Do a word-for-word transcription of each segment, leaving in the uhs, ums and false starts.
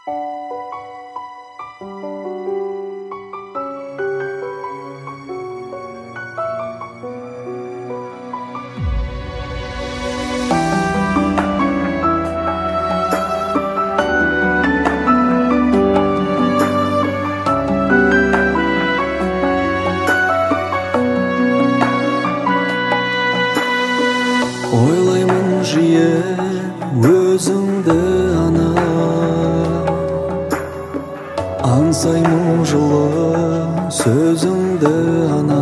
Ойлаймын жиі өзіңді ана, аңсаймын жылы сөзіңді ана.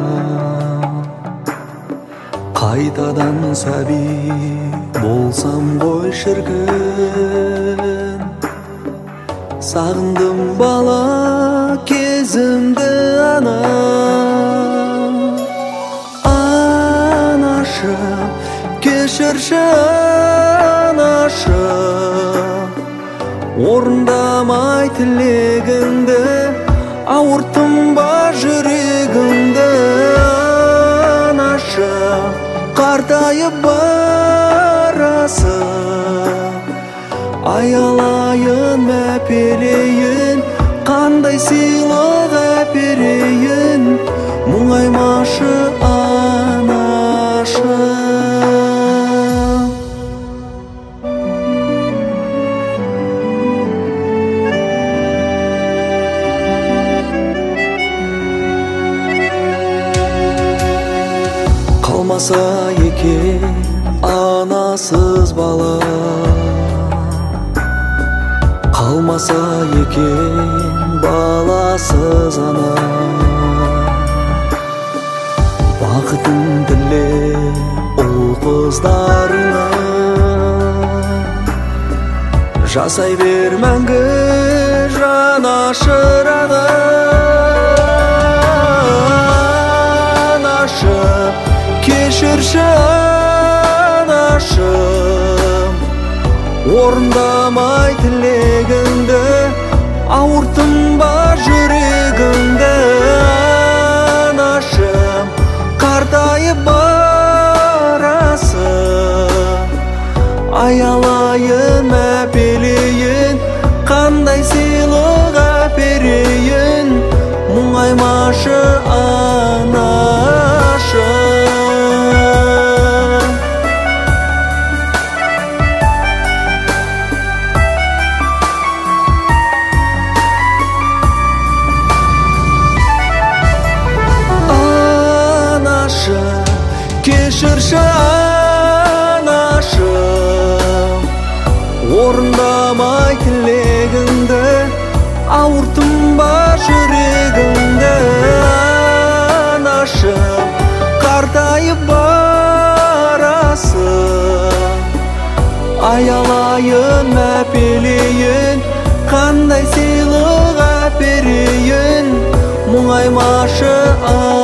Қайтадан сәби болсам ғой шіркін, сағындым бала кезімді ана. Анашым, кешірші анашым, орындамай тілегіңді, ауырттым ба жүрегіңді. Анашым, қартайып барасың, аялайын мәпелейін, қандай сыйлық әперейін, мұңаймашы анашым. Қалмаса екен анасыз бала, қалмаса екен баласыз ана. Бақытын тіле ұл қыздарына, жасай бер мәңгі жанашыр ана. Анашым, кешірші анашым, орындамай тілегіңді, ауырттым ба жүрегіңді. Анашым, қартайып барасың, аялайын мәпелейін, қандай сыйлық әперейін, мұңаймашы анашым. Кешірші анашым, орындамай тілегіңді, ауырттым ба жүрегіңді. Анашым, қартайып барасың, аялайын мәпелейін, қандай сыйлық әперейін, мұңаймашы анашым.